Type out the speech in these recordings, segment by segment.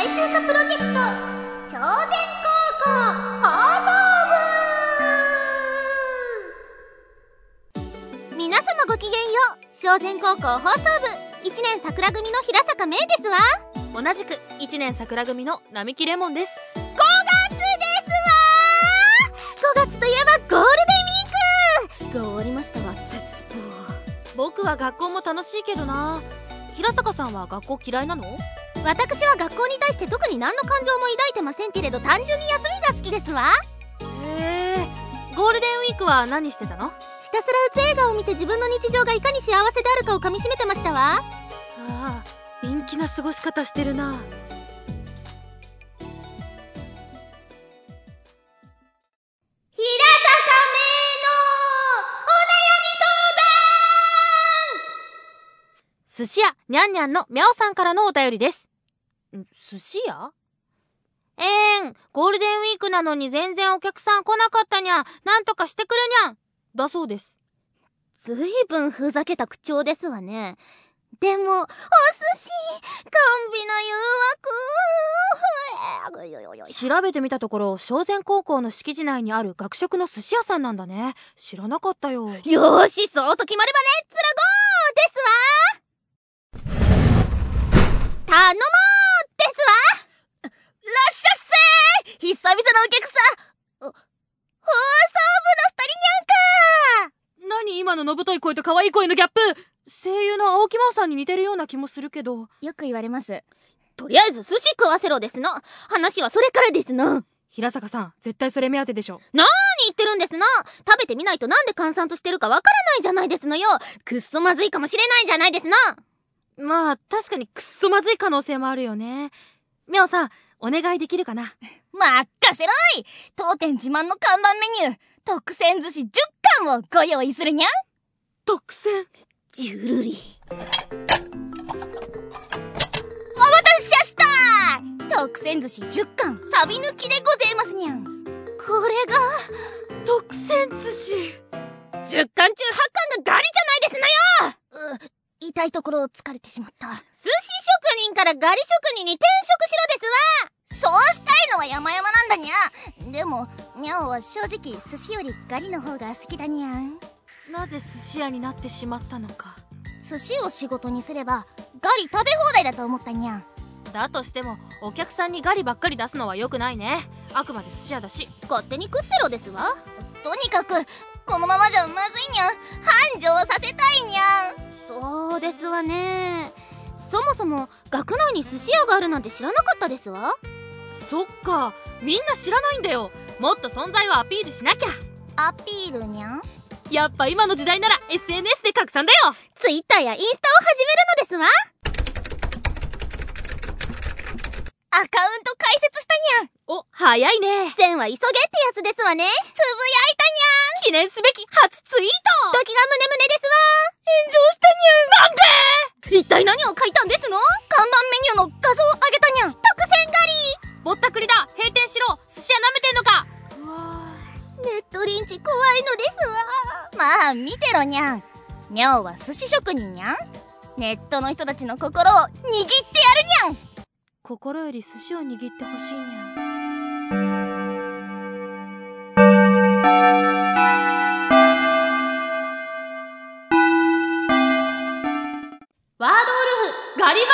大衆化プロジェクト少年高校放送部。皆様ごきげんよう。少年高校放送部1年桜組の平坂芽衣ですわ。 同じく1年桜組の並木レモンです。 5月ですわ。5月といえばゴールデンウィークが終わりましたわ。絶望。 僕は学校も楽しいけどな。平坂さんは学校嫌いなの？ 私は学校に対して特に何の感情も抱いてませんけれど、単純に休みが好きですわ。 ゴールデンウィークは何してたの？ ひたすらうつ映画を見て自分の日常がいかに幸せであるかをかみしめてましたわ。 ああ、陰気な過ごし方してるな。 平坂芽寿司屋にゃんにゃんのみゃおさんからのお便りです。寿司屋？ゴールデンウィークなのに全然お客さん来なかったにゃん。なんとかしてくれにゃん。だそうです。 ずいぶんふざけた口調ですわね。でもお寿司甘美な誘惑。 調べてみたところ、商前高校の敷地内にある学食の寿司屋さんなんだね。知らなかったよ。 よーし、そうと決まればレッツラゴーですわ。頼もうですわ。らっしゃっせー。久々のお客さん。放送部の二人にゃんか。 何今ののぶとい声と可愛い声のギャップ。声優の青木真央さんに似てるような気もするけど。 よく言われます。とりあえず寿司食わせろですの。話はそれからですの。 平坂さん、絶対それ目当てでしょ。 なーに言ってるんですの。食べてみないとなんで閑散としてるかわからないじゃないですのよ。くっそまずいかもしれないじゃないですの。 まあ確かにくっそまずい可能性もあるよね。みょうさん、お願いできるかな。 任せろい。当店自慢の看板メニュー、特選寿司10貫をご用意するにゃん。 特選ジュルリ。お待たせしやした。特選寿司10貫サビ抜きでございますにゃん。これが特選寿司 10貫中8貫がガリじゃないですのよ。痛いところを突かれてしまった。寿司職人からガリ職人に転職しろですわ。そうしたいのは山々なんだにゃ。でもミャオは正直寿司よりガリの方が好きだにゃん。 なぜ寿司屋になってしまったのか。 寿司を仕事にすればガリ食べ放題だと思ったにゃん。 だとしてもお客さんにガリばっかり出すのは良くないね。あくまで寿司屋だし。 勝手に食ってろですわ。とにかくこのままじゃまずいにゃん。繁盛させたいにゃん。そうですわね。そもそも学内に寿司屋があるなんて知らなかったですわ。 そっか、みんな知らないんだよ。もっと存在をアピールしなきゃ。 アピールにゃん。 やっぱ今の時代なら SNS で拡散だよ。 ツイッターやインスタを始めるのですわ。アカウント開設したにゃん。 お、早いね。 善は急げってやつですわね。つぶやいたにゃん。 記念すべき初ツイート。 ドキがムネムネですわ。 炎上したにゃん。なんで？ 一体何を書いたんですの？看板メニューの画像を上げたにゃん。特選ガリ。 ぼったくりだ。閉店しろ。寿司屋舐めてんのか。うわネットリンチ怖いのですわ。まあ見てろにゃん。ミャオは寿司職人にゃん。ネットの人たちの心を握ってやるにゃん。 心より寿司を握ってほしいにゃん。ワードウルフガリバージ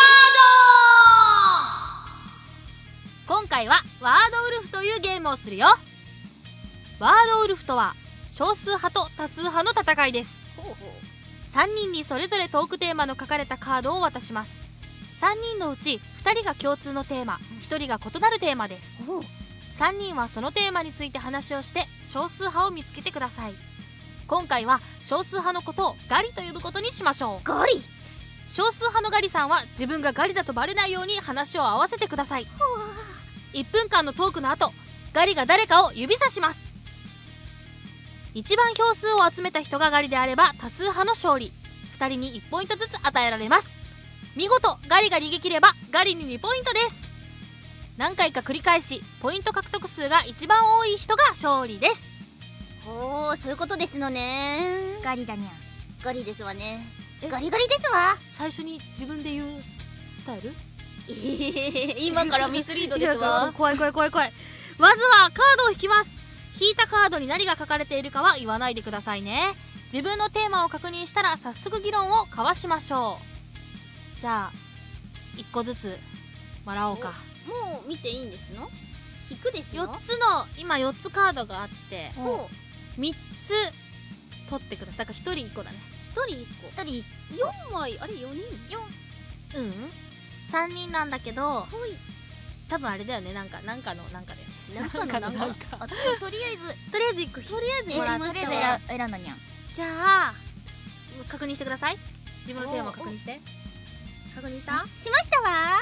ョン。今回はワードウルフというゲームをするよ。ワードウルフとは少数派と多数派の戦いです。3人にそれぞれトークテーマの書かれたカードを渡します。3人のうち2人が共通のテーマ、1人が異なるテーマです。3人はそのテーマについて話をして少数派を見つけてください。今回は少数派のことをガリと呼ぶことにしましょう。 ガリ。 少数派のガリさんは自分がガリだとバレないように話を合わせてください。1分間のトークの後、ガリが誰かを指さします。一番票数を集めた人がガリであれば多数派の勝利。2人に1ポイントずつ与えられます。見事ガリが逃げ切ればガリに2ポイントです。何回か繰り返しポイント獲得数が一番多い人が勝利です。 おー、そういうことですのね。 ガリだにゃん。 ガリですわね。ガリガリですわ。 最初に自分で言うスタイル？ 今からミスリードですいやわ。 怖い怖い怖い怖い。まずはカードを引きます。引いたカードに何が書かれているかは言わないでくださいね。自分のテーマを確認したら早速議論を交わしましょう。じゃあ1個ずつもらおうか。 もう見ていいんですの？引くですよ。 4つの今4つカードがあってほう。 3つ取ってください。だから1人1個だね。 1人1個。1人4枚。あれ4人うん3人なんだけど、 はい。 多分あれだよね。なんかでなんかなんかあ、とりあえず 1個とりあえずもらやりましたとりあわ。 え選んだにゃん。 じゃあ確認してください。自分のテーマを確認して。確認した？ しましたわ。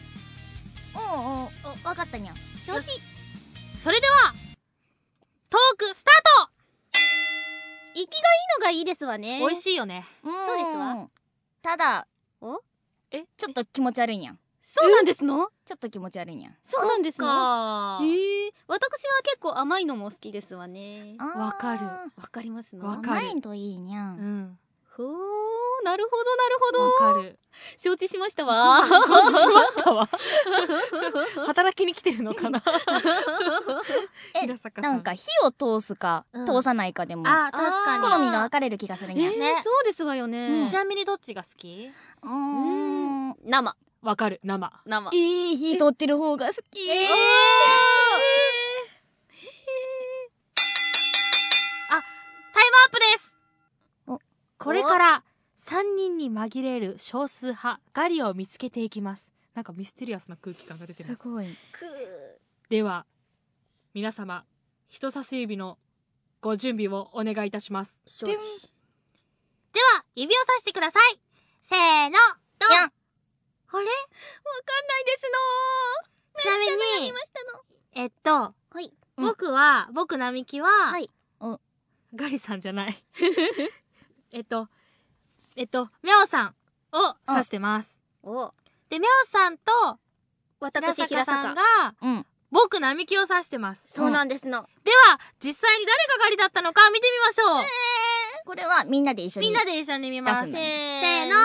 わかったにゃん。承よ知。 それではトークスター生きがいいのがいいですわね。 ト。美味しいよね。 そうですわ。ただ、ちょっと気持ち悪いにゃん。 そうなんですの？ ちょっと気持ち悪いにゃん。 そうなんですの？ か私は結構甘いのも好きですわね。 わかる。 わかりますの？ わかる甘いといいにゃ。 うんん。 ほー、なるほどなるほど。 わかる。 承知しましたわ。 承知しましたわ。働きに来てるのかな。平坂さん。 なんか火を通すか通さないかでもあ、確かに。 好みが分かれる気がするにゃん。 ねそうですわよね。 ちなみにどっちが好き？ 生。 わかる。生。 生。 火通ってる方が好き。 あ、タイムアップです。これから3人に紛れる少数派ガリを見つけていきます。なんかミステリアスな空気感が出てます。 すごい。 では皆様人差し指のご準備をお願いいたします。 承知。 では指をさしてください。せーの、ドン。 にゃん。 あれ？ わかんないですの。 ちなみにはい。 僕並木は、 はいガリさんじゃないみゃおさんを指してます。 お、 でみゃおさんと私平坂。 平坂さんがうん。 僕並木を指してます。 そうなんですの。 では実際に誰がガリだったのか見てみましょう。 これはみんなで一緒に。 みんなで一緒に見ます。 出すんだせねーの、ドン。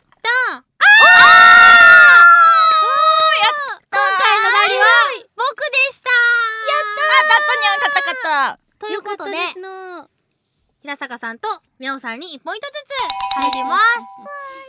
今回のガリは僕でした。 カタカタ。 ということでよかったですの。 平坂さんとみゃおさんに1ポイントずつ入ります。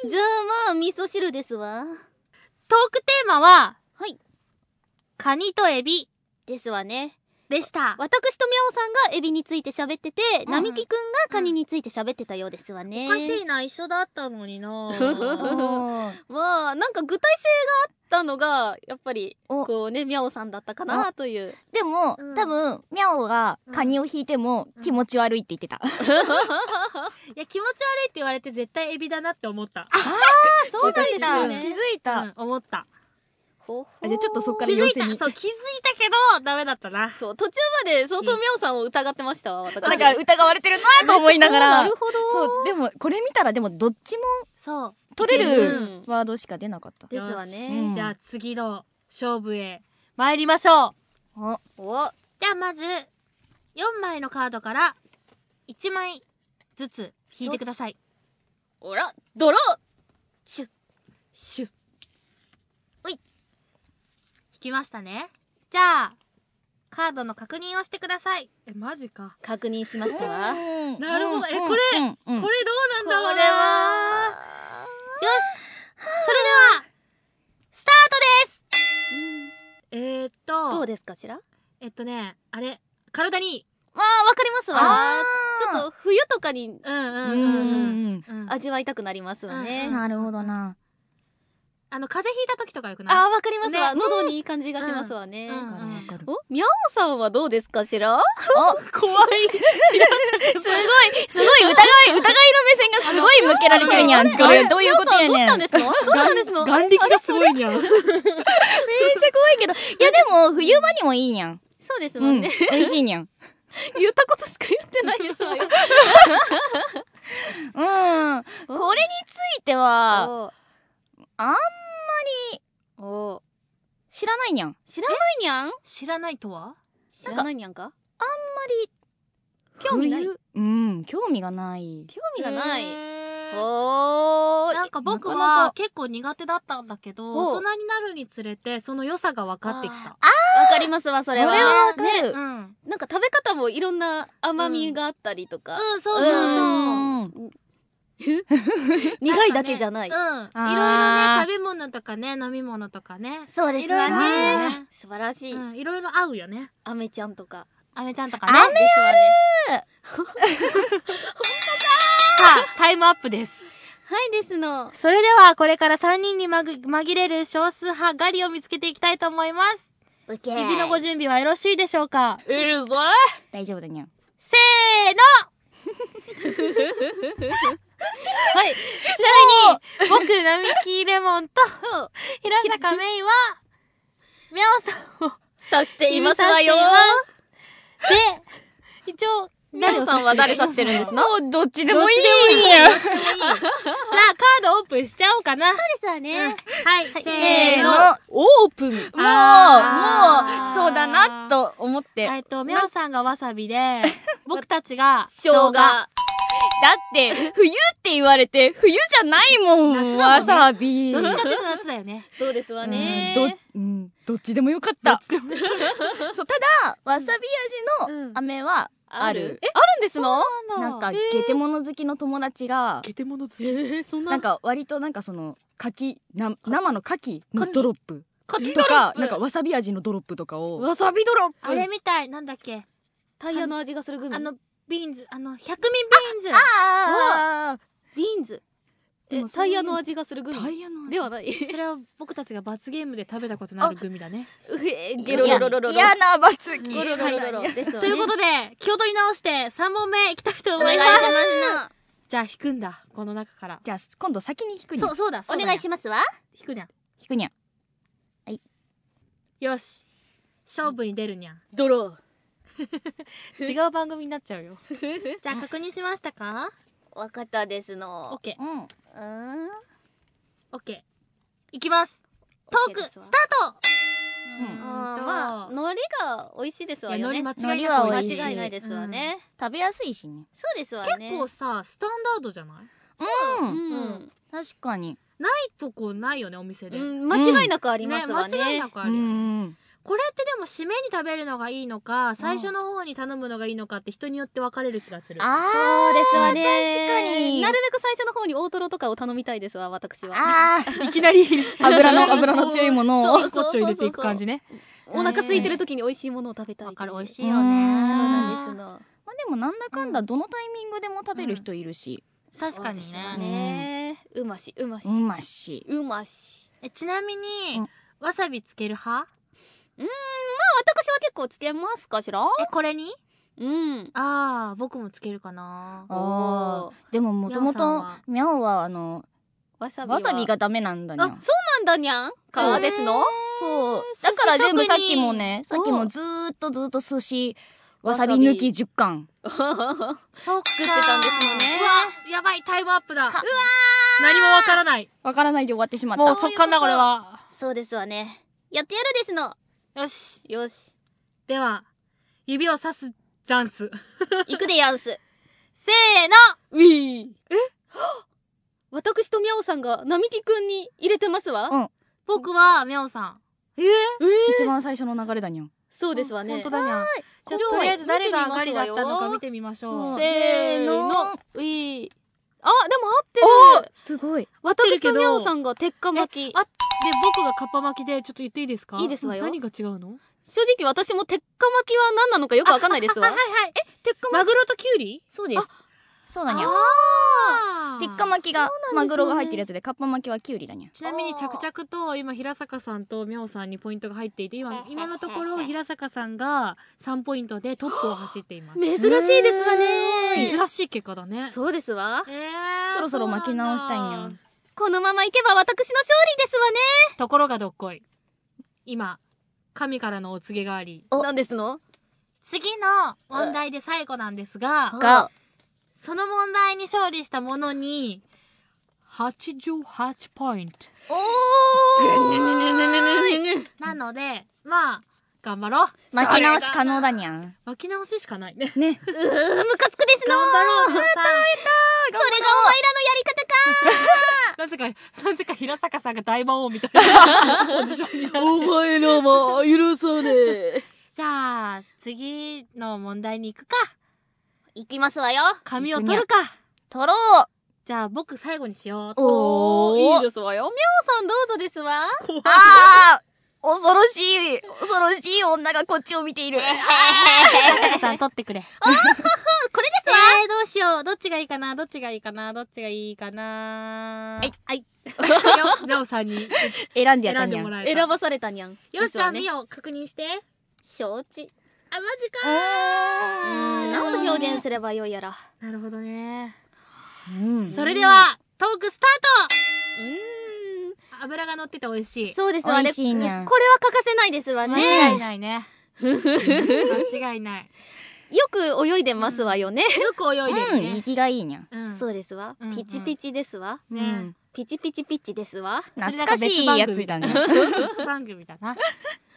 じゃあまあ味噌汁ですわ。 トークテーマははい。 カニとエビですわね。 でした。 私とみゃおさんがエビについて喋ってて、並木くんがカニについて喋ってたようですわね。 おかしいな、一緒だったのにな。 まあなんか具体性があったのがやっぱりおこうねみゃおさんだったかなという。 でも、多分ミャオがカニを引いても気持ち悪いって言ってた。 いや気持ち悪いって言われて絶対エビだなって思った。 そうなんですよ気づね。 いた。 思った。 ほほじゃあちょっとそっか気づいた。 ら寄せに。 そう気づいたけどダメだったな。 そう途中まで相当みゃおさんを疑ってましたわ私。 なんか疑われてるなと思いながら。 なるほど。 そう、でもこれ見たらでもどっちもそう取れいけるワードしか出なかった。 ですわよしね。 じゃあ次の勝負へ参りましょう。 お、 じゃあまず4枚のカードから1枚ずつ引いてください。 おら、ドロー。 シュッシュッ。おい引きましたね。じゃあカードの確認をしてください。マジか。 確認しましたわ。 なるほど。これどうなんだろうな。 これはよしそれではスタートです。 どうですかしら？ あれ体にまあわかりますわ。 あちょっと冬とかにうん味わいたくなりますわね。 なるほどな。 風邪ひいた時とかよくない？ あーわかりますわ。 ね喉にいい感じがしますわね。 うんわかるわかる。 お、みゃおさんはどうですかしら？ 怖い。 すごい疑いの目線がすごい向けられてるにゃん。これどういうことやねん。 どうしたんですの？どうしたんですの？ 眼力がすごいにゃん。 めっちゃ怖いけど。いやでも冬場にもいいにゃん。 そうですうん。 もんね。 美味しいにゃん。 言ったことしか言ってないですわよ。 これについてはおあんまりお、 知らないにゃん。 知らないにゃん？ 知らないとは？ 知らないにゃんか？ あんまり興味ない。 興味がない。 興味がない。 へーおー、 なんか僕なかなかは結構苦手だったんだけど、 お大人になるにつれてその良さが分かってきた。 わかりますわ、それは。 それはわかる。 うん。 なんか食べ方もいろんな甘みがあったりとか。 うん、そうそうそう。 うん苦いだけじゃない。 うん。いろいろね、 あー食べ物とかね、飲み物とかね。 そうですいろいろあるよね。 素晴らしい。 うん、いろいろ合うよね。 アメちゃんとか。 アメちゃんとかね。 アメですわね。 さあ、タイムアップです。 はいですの。 それでは、これから3人に紛れる少数派ガリを見つけていきたいと思います。 オッケ指のご準備はよろしいでしょうか？ うるぞ大丈夫だにゃん。 せーのはい。 ちなみに、僕、並木レモンと、 そう平坂メイは、みゃおさんをさしていますわよ。 指さしていますで、一応、 みゃおさんは誰さしてるんですの？ もうどっちでもいいじゃあ、カードオープンしちゃおうかな。 ですわね。 はい、 せせーの。 ーの。 オープン。 もうあーそうだなと思って。 みゃおさんがわさびで、僕たちが、 生姜。 だって、冬って言われて、冬じゃないもん、 夏だもんねわさび。 どっちかっていうと夏だよね。 そうですわね。 どっちでもよかった。そう、ただ、わさび味の飴はある。 あるんですの？ なんか、ゲテモノ好きの友達が、 ゲテモノ好そんなんか割となんかその、生の牡蠣のドロップかきとか、なんかわさび味のドロップとかを、 わさびドロップ。 あれみたい、なんだっけ。 タイヤの味がするグミ。 ビーンズ、100ミンビーンズ。 あビーンズ。 でもタイヤの味がするグミ。 タイヤの味ではない。 それは僕たちが罰ゲームで食べたことのあるグミだね。 ゲロロロロロ。 嫌な罰ゲゴロロロロロですわね。 ということで、気を取り直して3問目いきたいとお願いし思いま。 ますすじゃあ引くんだ、この中から。 じゃあ今度先に引くにゃそうだ、 な。お願いしますわ。 引くにゃん。 引くにゃよし。勝負に出るにゃん。 ドロ違う番組になっちゃうよ。 ー。 じゃあ確認しましたか？ わかったですの。 オッケー。 うんオッケー。いきます。トーク、スタート。 まあ海苔が美味しいですわよね。 いや海苔間違いなく海苔は美間味しい違いないですわね。 食べやすいしねそうですわね。 結構さ、スタンダードじゃない？ うん確かにないとこないよね、お店で。 うん間違いなくありますわね。 間違いなくあるよね。 んこれってでも締めに食べるのがいいのか、最初の方に頼むのがいいのかって人によって分かれる気がする。 あそうですわね。 確かになるべく最初の方に大トロとかを頼みたいですわ、私は。 いきなり油の強いものをそうこっちを入れていく感じね。 お腹空いてる時に美味しいものを食べたい。 わかる、美味しい。 いよね。 そうなんですの。 まあでもなんだかんだどのタイミングでも食べる人いるし確かにそうですわね。 ね。うまし。 うましうまし。 ちなみに、わさびつける派？ 私は結構つけますかしら？ これに？ うん。 ああ、僕もつけるかな。 あーでももともとミャオはわさびわさびがダメなんだにゃんそうなんだにゃんかですの？ そうだから全部さっきもねさっきもずーっと寿司わさび抜き10貫そうか。 作ってたんですよね。 うわ、やばい、タイムアップだ。何もわからない。 わからないで終わってしまったもう直感だ、これは。 そうですわね。やってやるですの。 よし。 よし。 では、指をさすチャンス。 行くでやんす。 せーの。 うぃ私とみゃおさんが並木くんに入れてますわ。 僕は、みゃおさん。 一番最初の流れだにゃんそうですわね。 本当だにゃん。じゃあ、 じゃあとりあえず誰がガリだ見てみますわよったのか見てみましょう。 せーの。うぃあ、でも合ってる。 すごい私とみゃおさんが鉄火巻き。 あ、で、僕がカッパ巻きで、ちょっと言っていいですか？ いいですわよ何が違うの？ 正直私も鉄火巻きは何なのかよくわかんないですわ。 はいはい。 鉄火マグロとキュウリ？ そうですそうだにゃんあー鉄火巻きがそうなんですねマグロが入ってるやつでカッパ巻きはキュウリだにゃんちなみに着々と今平坂さんとみょうさんにポイントが入っていて今のところ平坂さんが3ポイントでトップを走っています。 珍しいですわね。 珍しい結果だね。 そうですわ。 そろそろ巻き直したいにゃんこのままいけば私の勝利ですわね。 ところがどっこい。今神からのお告げがあり、 何ですの？ 次の問題で最後なんですが、 がその問題に勝利した者に88ポイントおなので、まあ頑張ろう。 巻き直し可能だにゃん。 巻き直ししかないね。 ね。 ムカつくですの頑張ろう、皆さん。 それがお前らのやり方かなぜか平坂さんが大魔王みたいなポジションになってる。 お前らも許さねえ。 じゃあ、次の問題に行くか。 いきますわよ。 紙を取るか。 取ろう。 じゃあ、僕最後にしよう。 おー、いいですわよ。みょうさんどうぞですわ。 怖い。 恐ろしい女がこっちを見ている。 平坂さん取ってくれ。 これですわ。 どうしよう。どっちがいいかな。はい。みょうさんに選んでやったにゃん。 選んでもらえた。 選ばされたにゃん。 よし、じゃあ、みよ。 よ、確認して。 承知。 あ、マジか何と表現すればよいやら。 なるほどね。 うんそれでは、トークスターうト。脂が乗ってて美味しい。 そうですわね。 美味しいにゃんこれは欠かせないですわね。 間違いないね。間違いない。 よく泳いでますわよね。 よく泳いでるね。 息がいいにゃん。 うんそうですわうん。 ピチピチですわ。 ね。 ピチピチピッチですわ。 懐かしいやつだね。 別番組だな。なんか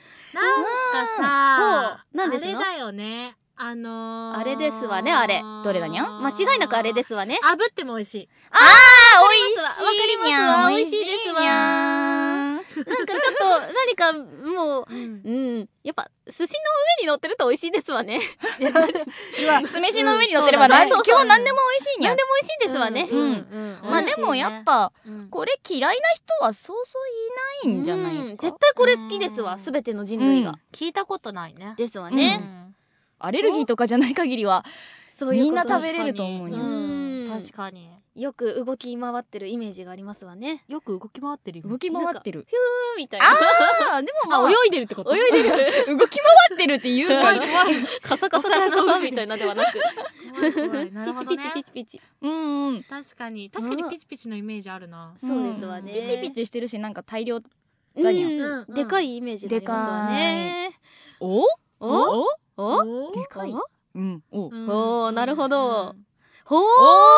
さ、 なんですのあれだよね。 あれですわねあれどれがにゃん間違いなくあれですわね。 炙っても美味しい。 美味しいわかりますわにゃん。 美味しいですわにゃん。 なんかちょっと何かもう、やっぱ寿司の上に乗ってると美味しいですわね。 酢飯の上に乗ってればそうだね基本何でも美味しいにゃん何で。も美味しいですわね。 まあでもやっぱこれ嫌いな人はそうそういないんじゃないか。 絶対これ好きですわ。すべての人類が。 聞いたことないね。 ですわうね。 んアレルギーとかじゃない限りはそういうことみんな食べれると思うよ。 確かに。 よく動き回ってるイメージがありますわね。 よく動き回ってるよ。 動き回ってる。 ふーみたいな。 でもまあ泳いでるってこと？ 泳いでる。 動き回ってるって言うから。 カサカサカサカサみたいなではなく。 なるほどね。 ピチピチピチピチ。 うん。 確かにピチピチのイメージあるな。 そうですわね。 ピチピチしてるしなんか大量だうにゃん。 うんでかいイメージがありますわね。 お？ おおでかい。うん。お。 おー、なるほど。ほー、なる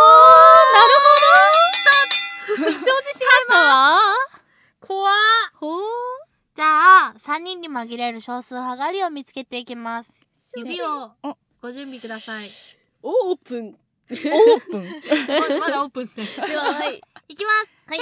ほど。承知しましたわ。 怖っ。 ほー。 じゃあ、3人に紛れる少数派狩りを見つけていきます。指をご準備ください。 オープン。 オープン。 まだオープンしてない。 では、はい。 いきます。せ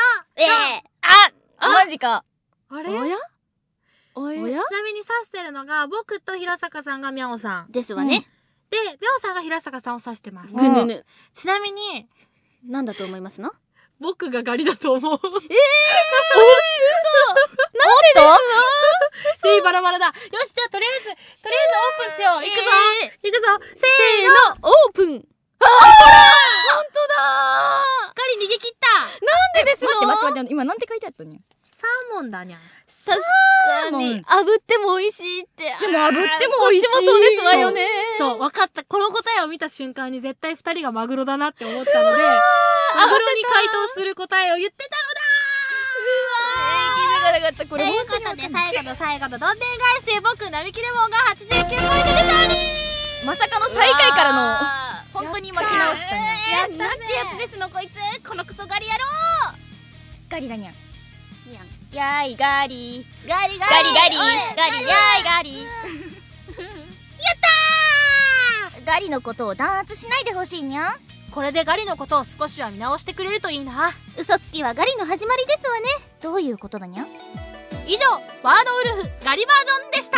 マジか。 ーの。あれおやおやちなみに指してるのが、僕と平坂さんがみょうさん。 ですわね。 で、みょうさんが平坂さんを指してます。 うんぬぬぬ。 ちなみに、 なんだと思いますの？ 僕が狩りだと思う。 なんでせいバラバラだ。よし、じゃあとりあえずオープンしよう。いくぞ、いくぞ。せーの。 オープン。本当だ狩り逃げ切った。 なんでですの？ 待って今なんて書いてあったにゃん。 サーモンだにゃん。 確かに、炙っても美味しいって。 でも炙っても美味しい。 こっちもそうですわよね。 そう、分かった。この答えを見た瞬間に絶対二人がマグロだなって思ったので、マグロに回答する答えを言ってた気づかなかった。このだ。ということで、最後のどんでん返し、僕、並木レモンが89ポイントで勝利。 まさかの最下位からのあ本当に巻き直したにゃん。 ーなんてやつですのこいつ。このクソガリ野郎。 ガリだにゃん。 にゃん。 やいガリ。 ガリガガリガリ。 おいガリやいガリ。 ガリのことを弾圧しないでほしいにゃん。 これでガリのことを少しは見直してくれるといいな。 嘘つきはガリの始まりですわね。どういうことだにゃん。 以上、ワードウルフガリバージョンでした。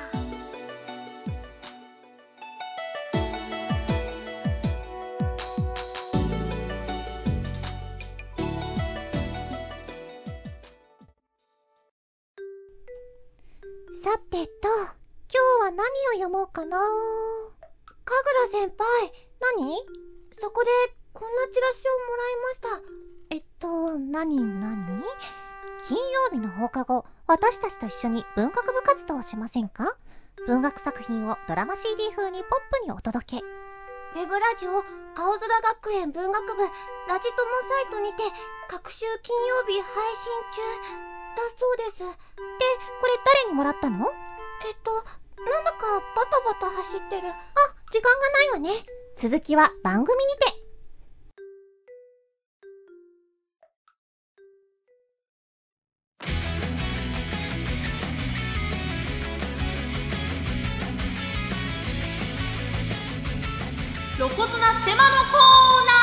さてと、今日は何を読もうかな。かぐら先輩、何？そこでこんなチラシをもらいました。何金曜日の放課後、私たちと一緒に文学部活動をしませんか？文学作品をドラマ CD 風にポップにお届け。ウェブラジオ、青空学園文学部、ラジトモサイトにて、各週金曜日配信中、だそうです。で、これ誰にもらったの？なんだかバタバタ走ってる。あ、時間がないわね。続きは番組にて。 露骨なステマのコーナ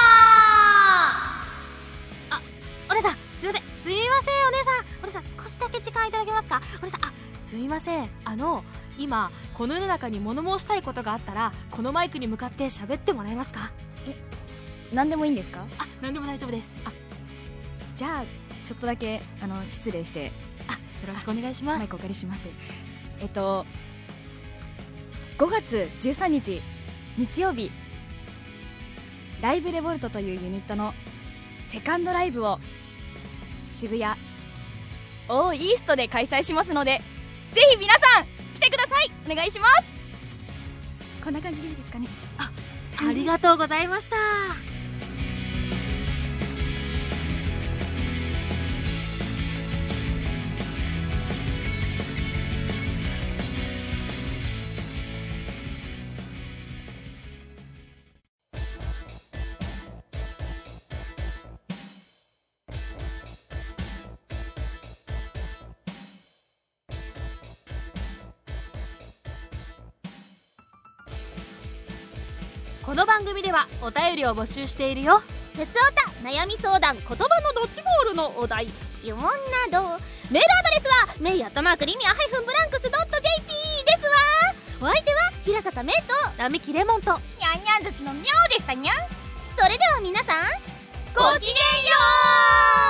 ー。あ、お姉さん、すいませんお姉さん少しだけ時間いただけますか。お姉さん、すいません、今この世の中に物申したいことがあったらこのマイクに向かって喋ってもらえますか。 何でもいいんですか？ 何でも大丈夫です。 じゃあちょっとだけ失礼してよろしくお願いします。 マイクお借りします。5月13日日曜日、ライブレボルトというユニットのセカンドライブを渋谷オーイーストで開催しますので、ぜひ皆さん来てください。お願いします。こんな感じでいいですかね。 ありがとうございました。この番組ではお便りを募集しているよ。 ふつおた、悩み相談、言葉のドッジボールのお題、呪文など。メールアドレスはメイ@limia-blanks.jp ですわ。お相手は平坂メイと並木レモンとニャンニャン寿司のミャオでしたにゃん。それでは皆さん、ごきげんよう。